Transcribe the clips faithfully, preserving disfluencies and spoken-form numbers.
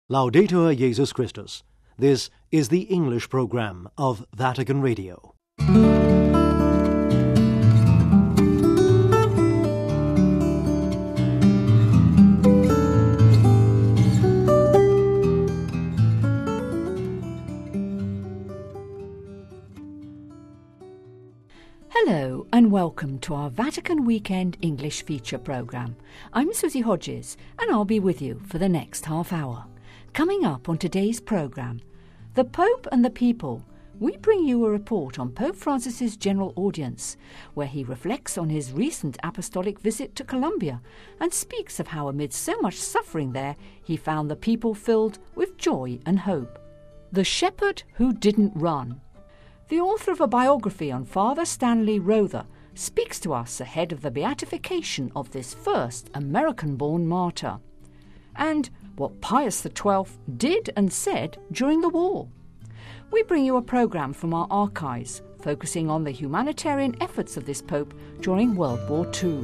Laudetur Jesus Christus. This is the English program of Vatican Radio. Hello and welcome to our Vatican Weekend English feature programme. I'm Susie Hodges and I'll be with you for the next half hour. Coming up on today's programme, The Pope and the People, we bring you a report on Pope Francis's general audience, where he reflects on his recent apostolic visit to Colombia and speaks of how amid so much suffering there, he found the people filled with joy and hope. The Shepherd Who Didn't Run. The author of a biography on Father Stanley Rother speaks to us ahead of the beatification of this first American-born martyr, and what Pius the twelfth did and said during the war. We bring you a programme from our archives focusing on the humanitarian efforts of this Pope during World War Two.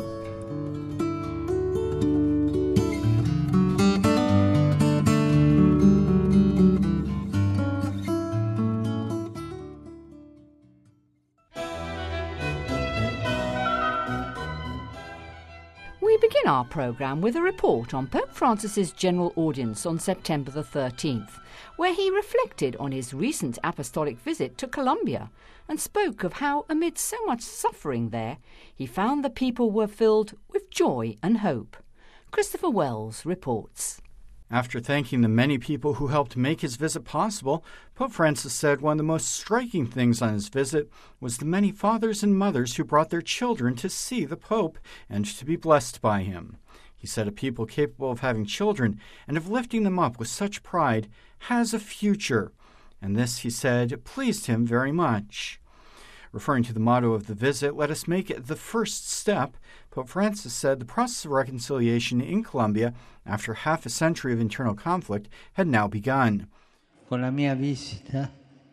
We begin our programme with a report on Pope Francis's general audience on September the thirteenth, where he reflected on his recent apostolic visit to Colombia and spoke of how, amid so much suffering there, he found the people were filled with joy and hope. Christopher Wells reports. After thanking the many people who helped make his visit possible, Pope Francis said one of the most striking things on his visit was the many fathers and mothers who brought their children to see the Pope and to be blessed by him. He said a people capable of having children and of lifting them up with such pride has a future, and this, he said, pleased him very much. Referring to the motto of the visit, let us make it the first step, Pope Francis said the process of reconciliation in Colombia, after half a century of internal conflict, had now begun. Con la mia visita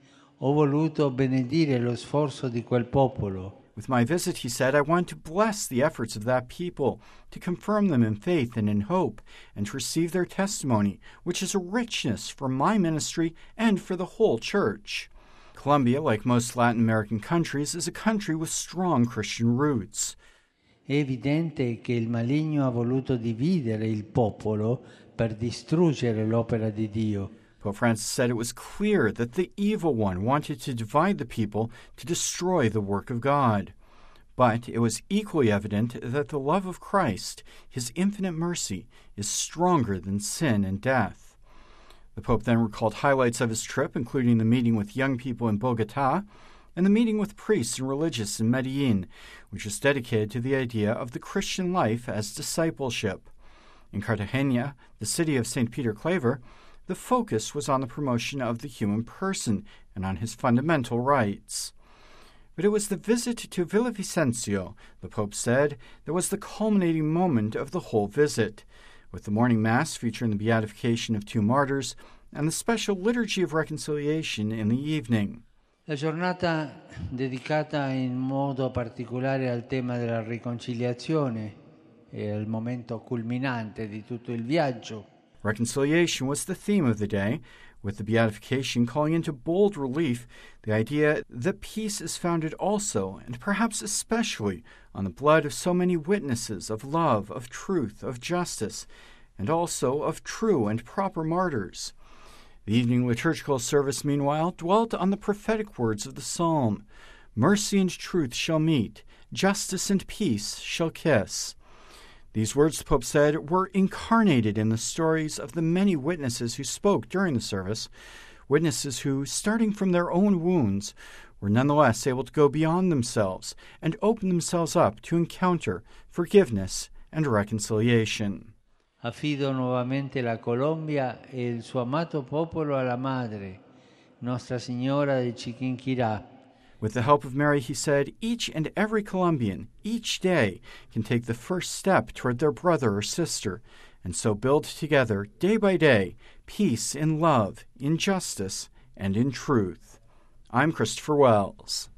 ho voluto benedire lo sforzo di quel popolo. With my visit, he said, I want to bless the efforts of that people, to confirm them in faith and in hope, and to receive their testimony, which is a richness for my ministry and for the whole Church. Colombia, like most Latin American countries, is a country with strong Christian roots. È evidente che il maligno ha voluto dividere il popolo per distruggere l'opera di Dio. Pope Francis said it was clear that the evil one wanted to divide the people to destroy the work of God. But it was equally evident that the love of Christ, his infinite mercy, is stronger than sin and death. The Pope then recalled highlights of his trip, including the meeting with young people in Bogotá and the meeting with priests and religious in Medellin, which was dedicated to the idea of the Christian life as discipleship. In Cartagena, the city of Saint Peter Claver, the focus was on the promotion of the human person and on his fundamental rights. But it was the visit to Villavicencio, the Pope said, that was the culminating moment of the whole visit, with the morning Mass featuring the beatification of two martyrs and the special Liturgy of Reconciliation in the evening. La giornata dedicata in modo particolare al tema della riconciliazione è il momento culminante di tutto il viaggio. Reconciliation was the theme of the day, with the beatification calling into bold relief the idea that peace is founded also, and perhaps especially, on the blood of so many witnesses of love, of truth, of justice, and also of true and proper martyrs. The evening liturgical service, meanwhile, dwelt on the prophetic words of the psalm, "Mercy and truth shall meet, justice and peace shall kiss." These words, the Pope said, were incarnated in the stories of the many witnesses who spoke during the service, witnesses who, starting from their own wounds, were nonetheless able to go beyond themselves and open themselves up to encounter forgiveness and reconciliation. Affido nuovamente la Colombia e il suo amato popolo alla Madre, Nostra Signora di Chiquinquirá. With the help of Mary, he said, each and every Colombian, each day, can take the first step toward their brother or sister, and so build together, day by day, peace in love, in justice, and in truth. I'm Christopher Wells.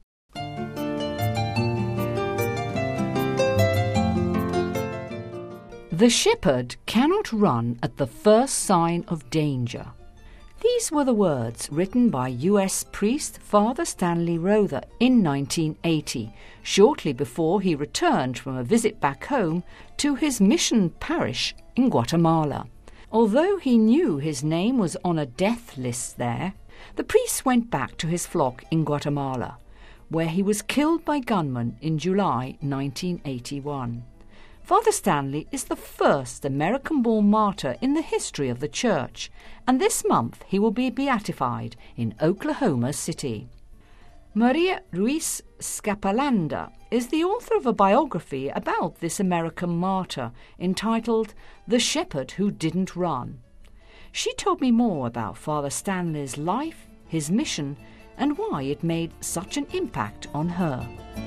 The shepherd cannot run at the first sign of danger. These were the words written by U S priest Father Stanley Rother in nineteen eighty, shortly before he returned from a visit back home to his mission parish in Guatemala. Although he knew his name was on a death list there, the priest went back to his flock in Guatemala, where he was killed by gunmen in July nineteen eighty-one. Father Stanley is the first American-born martyr in the history of the Church, and this month he will be beatified in Oklahoma City. Maria Ruiz Scapalanda is the author of a biography about this American martyr entitled The Shepherd Who Didn't Run. She told me more about Father Stanley's life, his mission, and why it made such an impact on her.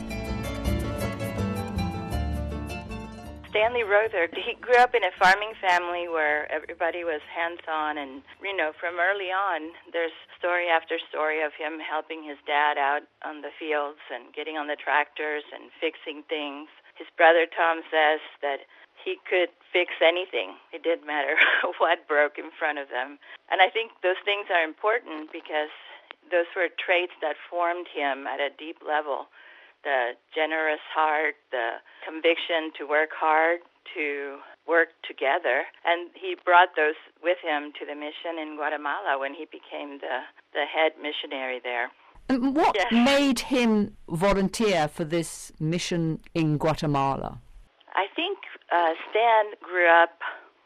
Stanley Rother, he grew up in a farming family where everybody was hands-on, and, you know, from early on, there's story after story of him helping his dad out on the fields and getting on the tractors and fixing things. His brother Tom says that he could fix anything. It didn't matter what broke in front of them. And I think those things are important because those were traits that formed him at a deep level. The generous heart, the conviction to work hard, to work together. And he brought those with him to the mission in Guatemala when he became the, the head missionary there. And what Yeah. made him volunteer for this mission in Guatemala? I think uh, Stan grew up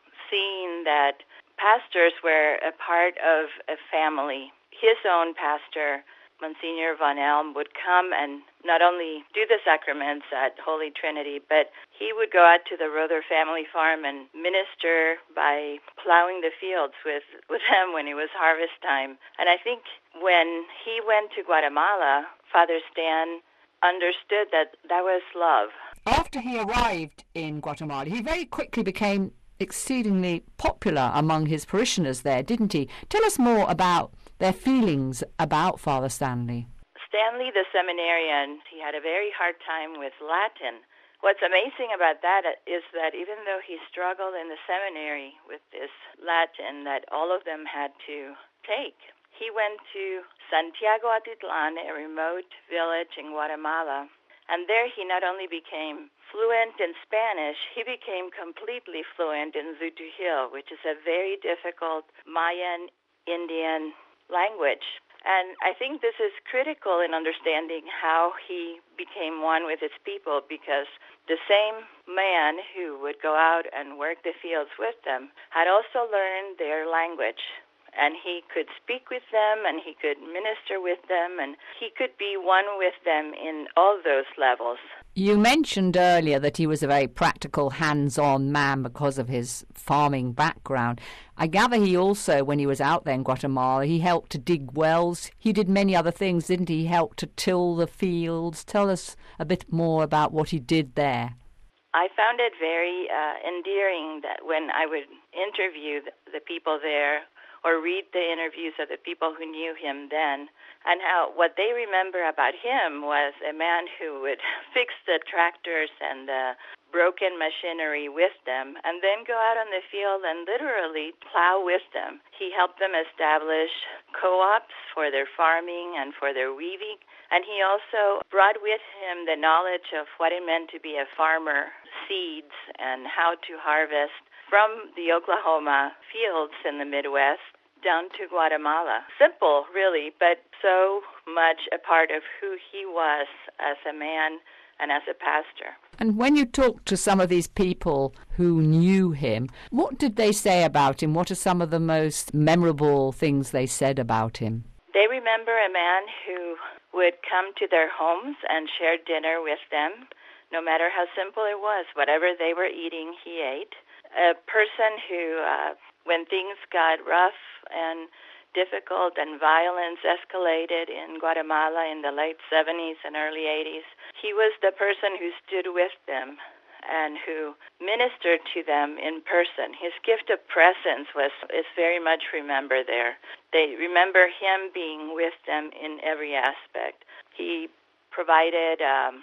seeing that pastors were a part of a family. His own pastor, Monsignor Von Elm, would come and not only do the sacraments at Holy Trinity, but he would go out to the Rother family farm and minister by plowing the fields with, with them when it was harvest time. And I think when he went to Guatemala, Father Stan understood that that was love. After he arrived in Guatemala, he very quickly became exceedingly popular among his parishioners there, didn't he? Tell us more about their feelings about Father Stanley. Stanley, the seminarian, he had a very hard time with Latin. What's amazing about that is that even though he struggled in the seminary with this Latin that all of them had to take, he went to Santiago Atitlan, a remote village in Guatemala, and there he not only became fluent in Spanish, he became completely fluent in Zutujil, which is a very difficult Mayan Indian language. And I think this is critical in understanding how he became one with his people, because the same man who would go out and work the fields with them had also learned their language. And he could speak with them, and he could minister with them, and he could be one with them in all those levels. You mentioned earlier that he was a very practical, hands-on man because of his farming background. I gather he also, when he was out there in Guatemala, he helped to dig wells. He did many other things, didn't he? He helped to till the fields. Tell us a bit more about what he did there. I found it very uh, endearing that when I would interview the, the people there or read the interviews of the people who knew him then, and how what they remember about him was a man who would fix the tractors and the broken machinery with them and then go out on the field and literally plow with them. He helped them establish co-ops for their farming and for their weaving, and he also brought with him the knowledge of what it meant to be a farmer, seeds, and how to harvest from the Oklahoma fields in the Midwest down to Guatemala. Simple, really, but so much a part of who he was as a man and as a pastor. And when you talked to some of these people who knew him, what did they say about him? What are some of the most memorable things they said about him? They remember a man who would come to their homes and share dinner with them, no matter how simple it was. Whatever they were eating, he ate. A person who, uh, when things got rough and difficult and violence escalated in Guatemala in the late seventies and early eighties, he was the person who stood with them and who ministered to them in person. His gift of presence was is very much remembered there. They remember him being with them in every aspect. He provided um,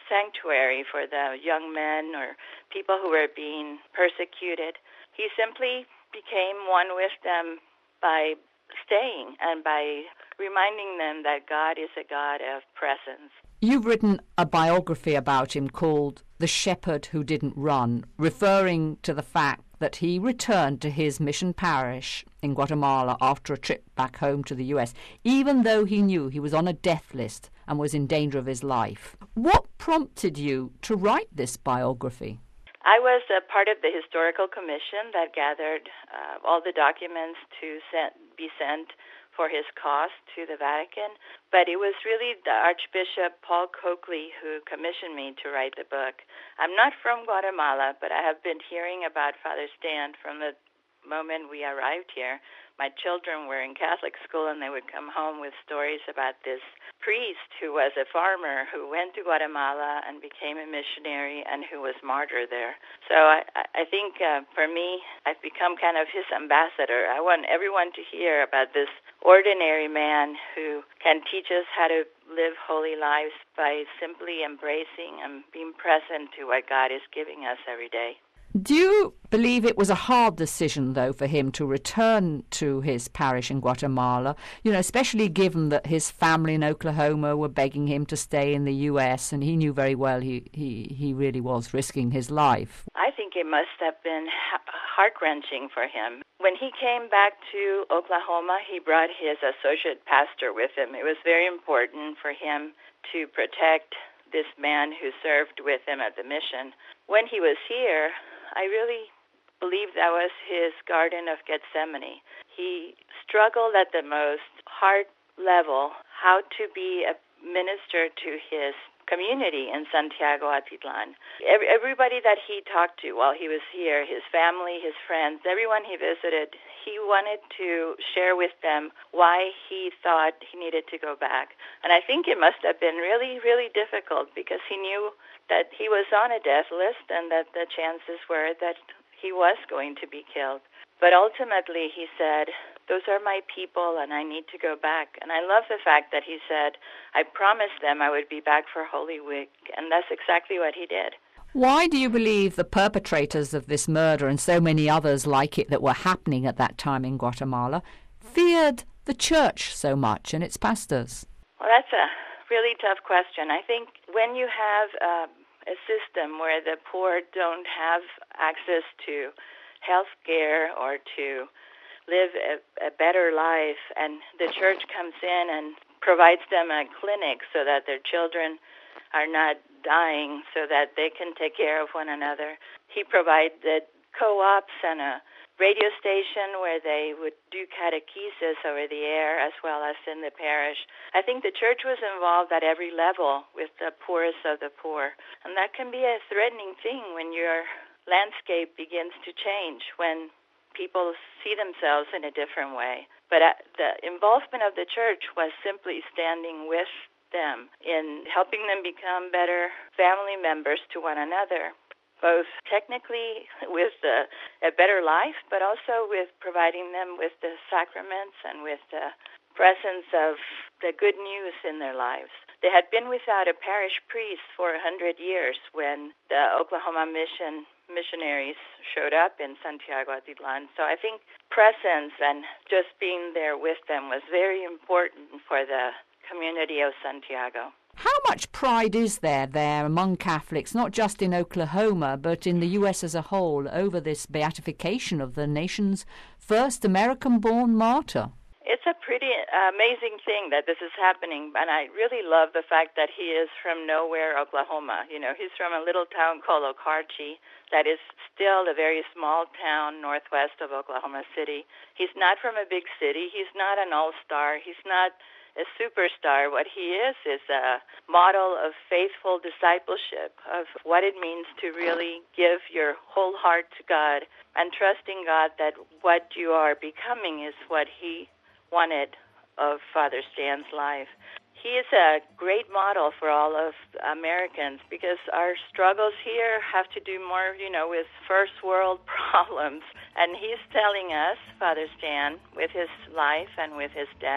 sanctuary for the young men or people who were being persecuted. He simply became one with them by staying and by reminding them that God is a God of presence. You've written a biography about him called The Shepherd Who Didn't Run, referring to the fact that he returned to his mission parish in Guatemala after a trip back home to the U S, even though he knew he was on a death list and was in danger of his life. What prompted you to write this biography? I was a part of the historical commission that gathered uh, all the documents to sent, be sent for his cause to the Vatican, but it was really the Archbishop Paul Coakley who commissioned me to write the book. I'm not from Guatemala, but I have been hearing about Father Stan from the moment we arrived here. My children were in Catholic school, and they would come home with stories about this priest who was a farmer who went to Guatemala and became a missionary and who was martyred there. So I, I think uh, for me, I've become kind of his ambassador. I want everyone to hear about this ordinary man who can teach us how to live holy lives by simply embracing and being present to what God is giving us every day. Do you believe it was a hard decision, though, for him to return to his parish in Guatemala, you know, especially given that his family in Oklahoma were begging him to stay in the U S, and he knew very well he, he, he really was risking his life? I think it must have been heart-wrenching for him. When he came back to Oklahoma, he brought his associate pastor with him. It was very important for him to protect this man who served with him at the mission. When he was here, I really believe that was his Garden of Gethsemane. He struggled at the most heart level how to be a minister to his community in Santiago Atitlan. Every, everybody that he talked to while he was here, his family, his friends, everyone he visited, he wanted to share with them why he thought he needed to go back. And I think it must have been really, really difficult because he knew that he was on a death list and that the chances were that he was going to be killed. But ultimately he said, those are my people and I need to go back. And I love the fact that he said, I promised them I would be back for Holy Week. And that's exactly what he did. Why do you believe the perpetrators of this murder and so many others like it that were happening at that time in Guatemala feared the church so much and its pastors? Well, that's a really tough question. I think when you have uh, a system where the poor don't have access to health care or to live a, a better life, and the church comes in and provides them a clinic so that their children are not dying, so that they can take care of one another. He provided co-ops and a radio station where they would do catechesis over the air as well as in the parish. I think the church was involved at every level with the poorest of the poor. And that can be a threatening thing when your landscape begins to change, when people see themselves in a different way. But the involvement of the church was simply standing with them in helping them become better family members to one another, both technically with a, a better life, but also with providing them with the sacraments and with the presence of the good news in their lives. They had been without a parish priest for a hundred years when the Oklahoma mission missionaries showed up in Santiago Atitlan. So I think presence and just being there with them was very important for the community of Santiago. How much pride is there there among Catholics, not just in Oklahoma, but in the U S as a whole, over this beatification of the nation's first American-born martyr? It's a pretty amazing thing that this is happening, and I really love the fact that he is from nowhere, Oklahoma. You know, he's from a little town called Okarche that is still a very small town northwest of Oklahoma City. He's not from a big city. He's not an all-star. He's not a superstar. What he is is a model of faithful discipleship, of what it means to really give your whole heart to God and trusting God that what you are becoming is what he wanted of Father Stan's life. He is a great model for all of Americans because our struggles here have to do more, you know, with first world problems. And he's telling us, Father Stan, with his life and with his death,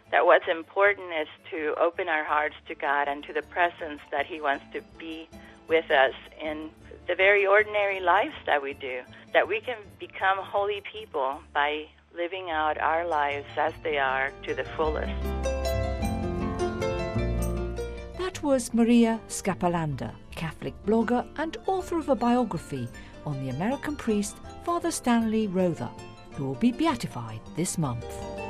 that what's important is to open our hearts to God and to the presence that He wants to be with us in the very ordinary lives that we do, that we can become holy people by living out our lives as they are to the fullest. That was Maria Scapalander, Catholic blogger and author of a biography on the American priest Father Stanley Rother, who will be beatified this month.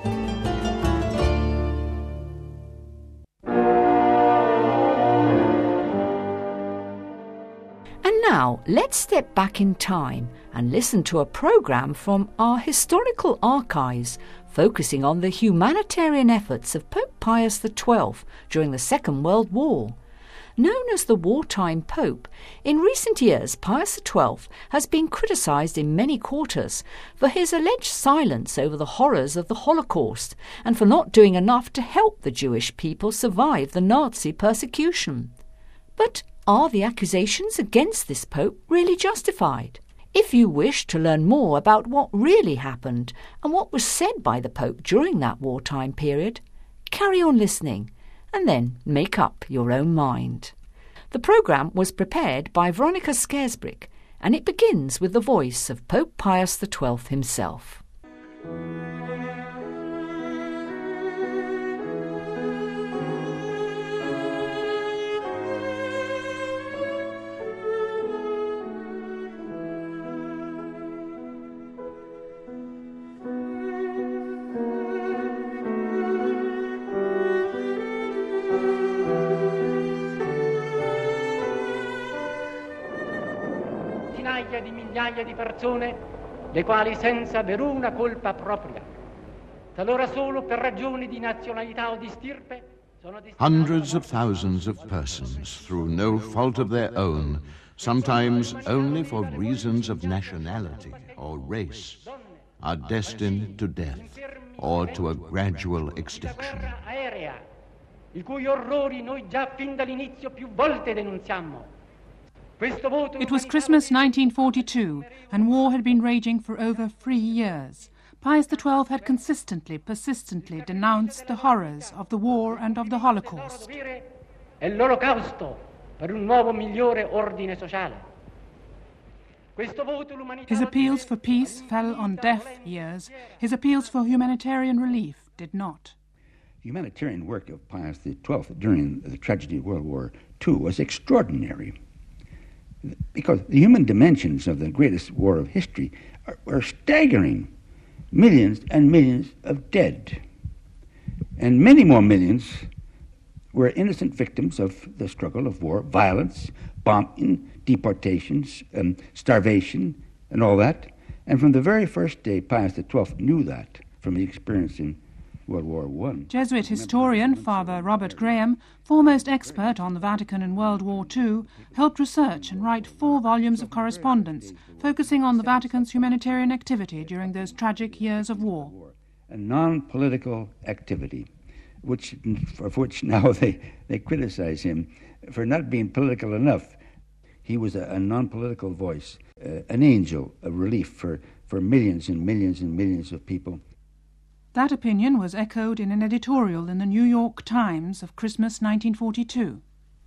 And now, let's step back in time and listen to a programme from our historical archives focusing on the humanitarian efforts of Pope Pius the twelfth during the Second World War. Known as the wartime pope, in recent years Pius the twelfth has been criticised in many quarters for his alleged silence over the horrors of the Holocaust and for not doing enough to help the Jewish people survive the Nazi persecution. But are the accusations against this pope really justified? If you wish to learn more about what really happened and what was said by the pope during that wartime period, carry on listening and then make up your own mind. The programme was prepared by Veronica Scaresbrick, and it begins with the voice of Pope Pius the twelfth himself. Di migliaia di persone, le quali senza veruna colpa propria, talora solo per ragioni di nazionalità o di stirpe, sono destinati. Hundreds of thousands of persons, through no fault of their own, sometimes only for reasons of nationality or race, are destined to death or to a gradual extinction. Aerea, i cui orrori noi già fin dall'inizio più volte denunziammo. It was Christmas nineteen forty-two, and war had been raging for over three years. Pius the twelfth had consistently, persistently denounced the horrors of the war and of the Holocaust. E l'olocausto per un nuovo migliore ordine sociale. His appeals for peace fell on deaf ears. His appeals for humanitarian relief did not. The humanitarian work of Pius the twelfth during the tragedy of World War Two was extraordinary, because the human dimensions of the greatest war of history are, are staggering. Millions and millions of dead. And many more millions were innocent victims of the struggle of war, violence, bombing, deportations, um, starvation, and all that. And from the very first day, Pius the twelfth knew that from his experience in World War One. Jesuit historian Father Robert Graham, foremost expert on the Vatican in World War Two, helped research and write four volumes of correspondence focusing on the Vatican's humanitarian activity during those tragic years of war. A non-political activity, which, for which now they, they criticize him for not being political enough. He was a, a non-political voice, uh, an angel of relief for, for millions and millions and millions of people. That opinion was echoed in an editorial in the New York Times of Christmas nineteen forty-two.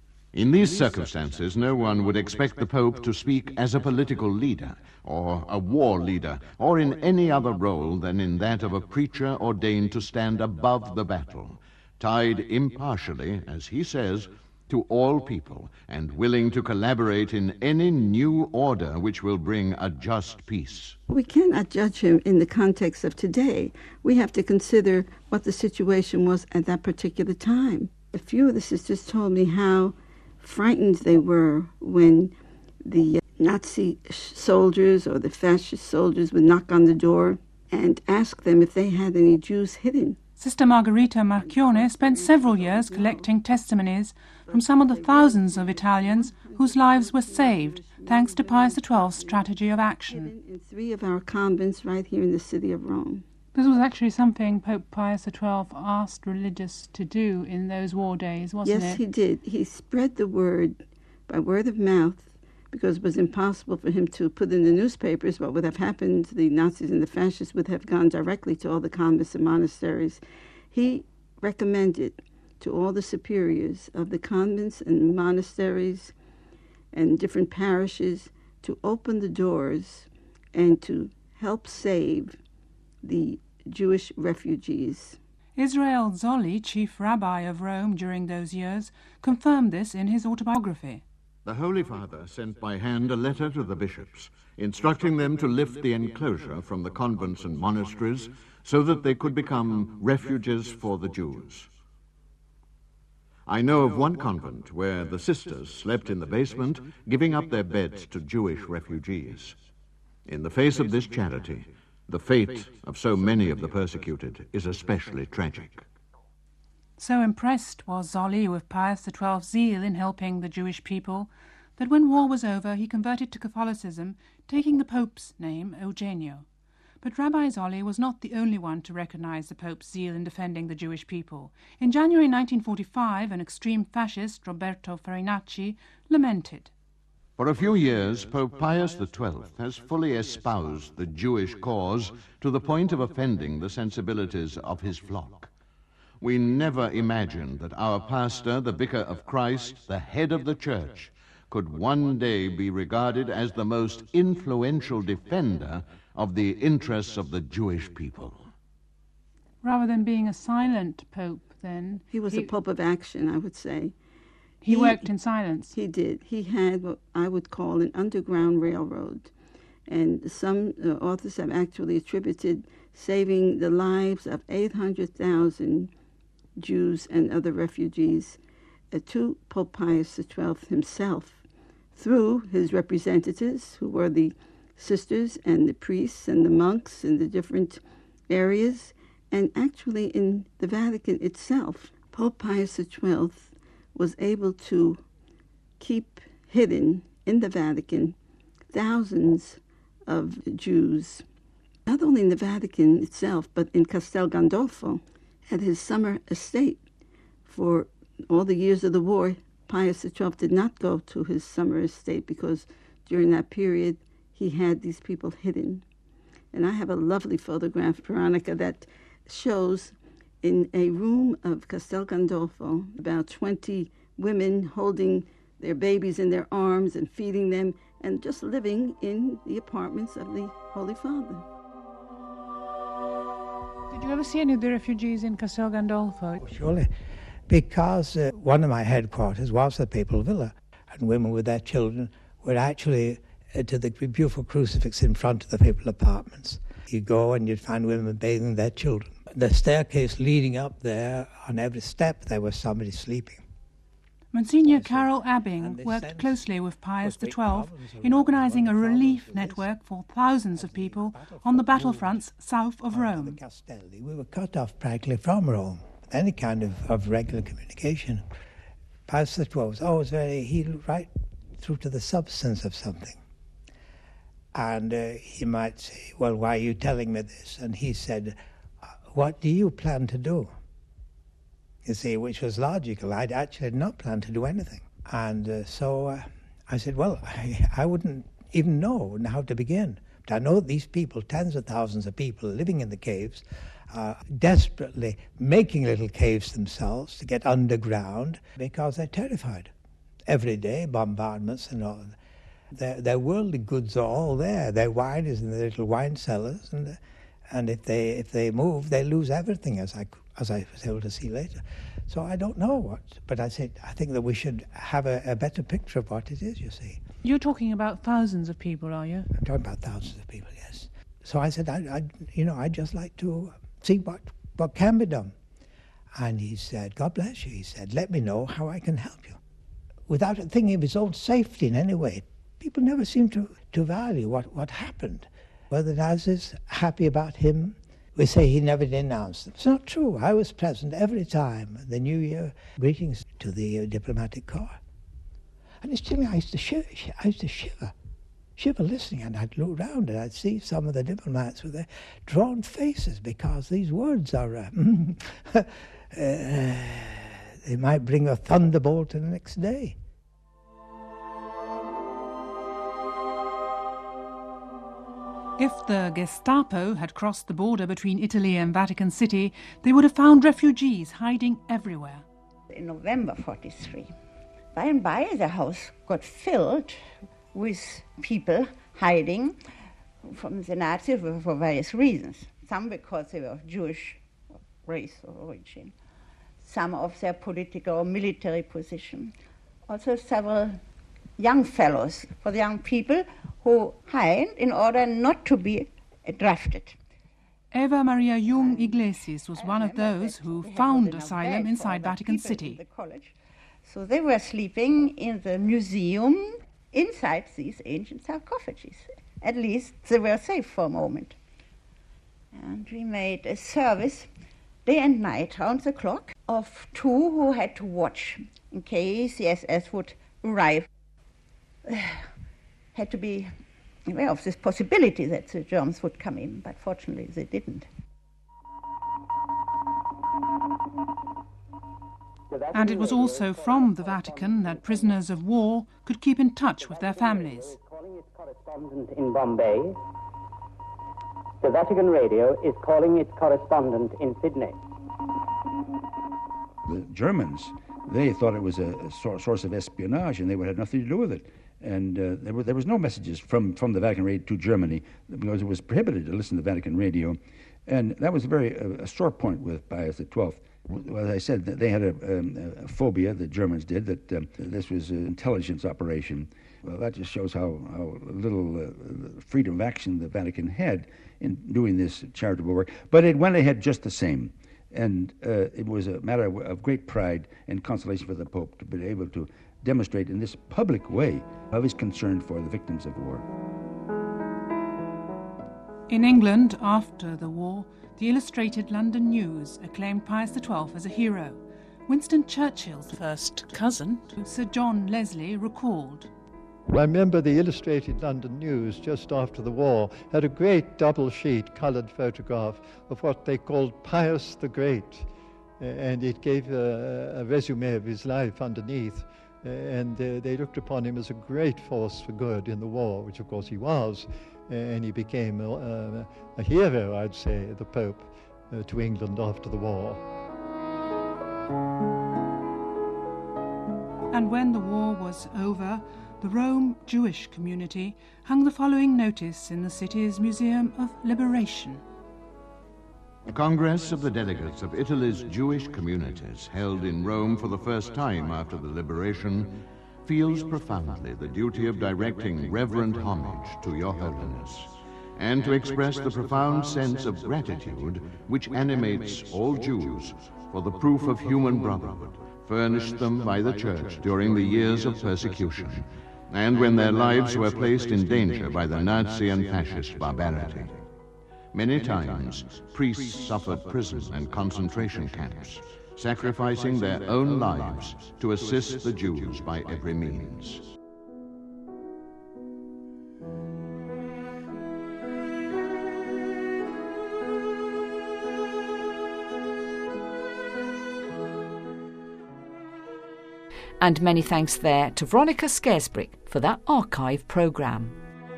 In these circumstances, no one would expect the Pope to speak as a political leader, or a war leader, or in any other role than in that of a preacher ordained to stand above the battle, tied impartially, as he says, to all people, and willing to collaborate in any new order which will bring a just peace. We cannot judge him in the context of today. We have to consider what the situation was at that particular time. A few of the sisters told me how frightened they were when the Nazi soldiers or the fascist soldiers would knock on the door and ask them if they had any Jews hidden. Sister Margherita Marchione spent several years collecting testimonies from some of the thousands of Italians whose lives were saved thanks to Pius the twelfth's strategy of action. In three of our convents right here in the city of Rome. This was actually something Pope Pius the twelfth asked religious to do in those war days, wasn't yes, it? Yes, he did. He spread the word by word of mouth, because it was impossible for him to put in the newspapers what would have happened. The Nazis and the fascists would have gone directly to all the convents and monasteries. He recommended to all the superiors of the convents and monasteries and different parishes to open the doors and to help save the Jewish refugees. Israel Zolli, chief rabbi of Rome during those years, confirmed this in his autobiography. The Holy Father sent by hand a letter to the bishops, instructing them to lift the enclosure from the convents and monasteries so that they could become refuges for the Jews. I know of one convent where the sisters slept in the basement, giving up their beds to Jewish refugees. In the face of this charity, the fate of so many of the persecuted is especially tragic. So impressed was Zolli with Pius the twelfth's zeal in helping the Jewish people that when war was over he converted to Catholicism, taking the Pope's name, Eugenio. But Rabbi Zolli was not the only one to recognize the Pope's zeal in defending the Jewish people. In January nineteen forty-five, an extreme fascist, Roberto Farinacci, lamented. For a few years, Pope Pius the twelfth has fully espoused the Jewish cause to the point of offending the sensibilities of his flock. We never imagined that our pastor, the Vicar of Christ, the head of the Church, could one day be regarded as the most influential defender of the interests of the Jewish people. Rather than being a silent pope, then... He was he, a pope of action, I would say. He, he worked in silence. He did. He had what I would call an underground railroad. And some uh, authors have actually attributed saving the lives of eight hundred thousand Jews and other refugees uh, to Pope Pius the twelfth himself through his representatives, who were the sisters and the priests and the monks in the different areas. And actually in the Vatican itself, Pope Pius the twelfth was able to keep hidden in the Vatican thousands of Jews, not only in the Vatican itself, but in Castel Gandolfo, at his summer estate. For all the years of the war, Pius the twelfth did not go to his summer estate because during that period he had these people hidden. And I have a lovely photograph, Veronica, that shows in a room of Castel Gandolfo about twenty women holding their babies in their arms and feeding them and just living in the apartments of the Holy Father. Did you ever see any of the refugees in Castel Gandolfo? Oh, surely, because uh, one of my headquarters was the Papal Villa, and women with their children were actually uh, to the beautiful crucifix in front of the papal apartments. You go and you'd find women bathing their children. The staircase leading up there, on every step there was somebody sleeping. Monsignor Carol Abbing worked closely with Pius the twelfth in organising a relief network for thousands of people on the battlefronts south of Rome. We were cut off practically from Rome, any kind of, of regular communication. Pius the twelfth was always very, he right through to the substance of something. And uh, he might say, well, why are you telling me this? And he said, what do you plan to do? You see, which was logical. I'd actually not planned to do anything. And uh, so uh, I said, well, I, I wouldn't even know how to begin. But I know these people, tens of thousands of people living in the caves, are desperately making little caves themselves to get underground because they're terrified. Every day, bombardments and all. Their, their worldly goods are all there. Their wine is in the little wine cellars, and uh, and if they if they move, they lose everything, as I as I was able to see later. So I don't know what, but I said I think that we should have a, a better picture of what it is. You see, you're talking about thousands of people, are you? I'm talking about thousands of people, yes. So I said, I, I you know, I'd just like to see what what can be done. And he said, God bless you. He said, let me know how I can help you, without thinking of his own safety in any way. People never seem to, to value what, what happened. Were the Nazis happy about him? We say he never denounced them. It's not true. I was present every time, the New Year greetings to the uh, diplomatic corps. And it's still, I used to shiver, I used to shiver, shiver listening, and I'd look around and I'd see some of the diplomats with their drawn faces because these words are, uh, uh, they might bring a thunderbolt the next day. If the Gestapo had crossed the border between Italy and Vatican City, they would have found refugees hiding everywhere. In November forty-three, by and by the house got filled with people hiding from the Nazis for various reasons. Some because they were of Jewish race or origin, some of their political or military position. Also several young fellows, for the young people who hide in order not to be drafted. Eva Maria Jung Iglesias was one of those who found asylum inside Vatican City. So they were sleeping in the museum inside these ancient sarcophages. At least they were safe for a moment. And we made a service day and night round the clock of two who had to watch in case the S S would arrive. Had to be aware of this possibility that the Germans would come in, but fortunately they didn't. And it was also from the Vatican that prisoners of war could keep in touch with their families. Calling its correspondent in Bombay. The Vatican Radio is calling its correspondent in Sydney. The Germans, they thought it was a, a source of espionage and they would have nothing to do with it. And uh, there, were, there was no messages from, from the Vatican Radio to Germany because it was prohibited to listen to Vatican Radio. And that was a very uh, a sore point with Pius the twelfth. As I said, they had a, um, a phobia, the Germans did, that um, this was an intelligence operation. Well, that just shows how, how little uh, freedom of action the Vatican had in doing this charitable work. But it went ahead just the same. And uh, it was a matter of, of great pride and consolation for the Pope to be able to demonstrate in this public way of his concern for the victims of war. In England, after the war, the Illustrated London News acclaimed Pius the twelfth as a hero. Winston Churchill's first cousin, Sir John Leslie, recalled, I remember the Illustrated London News just after the war had a great double-sheet coloured photograph of what they called Pius the Great, and it gave a, a resume of his life underneath, and uh, they looked upon him as a great force for good in the war, which of course he was, and he became a, a, a hero, I'd say, the Pope, uh, to England after the war. And when the war was over, the Rome Jewish community hung the following notice in the city's Museum of Liberation. The Congress of the Delegates of Italy's Jewish communities, held in Rome for the first time after the liberation, feels profoundly the duty of directing reverent homage to Your Holiness, and to express the profound sense of gratitude which animates all Jews for the proof of human brotherhood furnished them by the Church during the years of persecution, and when their lives were placed in danger by the Nazi and fascist barbarity. Many times, priests suffered prison and concentration camps, sacrificing their own lives to assist the Jews by every means. And many thanks there to Veronica Scaresbrick for that archive programme.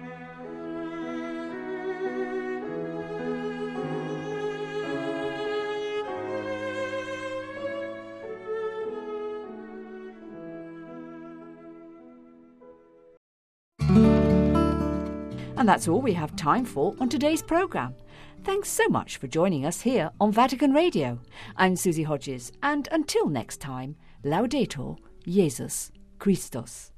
And that's all we have time for on today's programme. Thanks so much for joining us here on Vatican Radio. I'm Susie Hodges, and until next time, Laudetur Jesus Christus.